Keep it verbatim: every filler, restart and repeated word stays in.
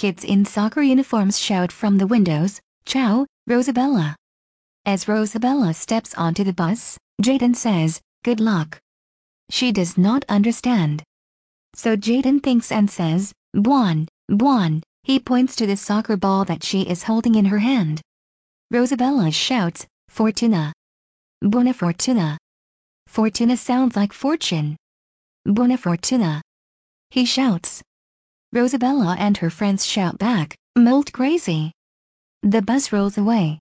Kids in soccer uniforms shout from the windows, "Ciao, Rosabella." As Rosabella steps onto the bus, Jaden says, "Good luck." She does not understand. So Jaden thinks and says, "Buon, buon." He points to the soccer ball that she is holding in her hand. Rosabella shouts, "Fortuna. Buona fortuna." Fortuna sounds like fortune. Buona fortuna. He shouts. Rosabella and her friends shout back, "Molt crazy." The bus rolls away.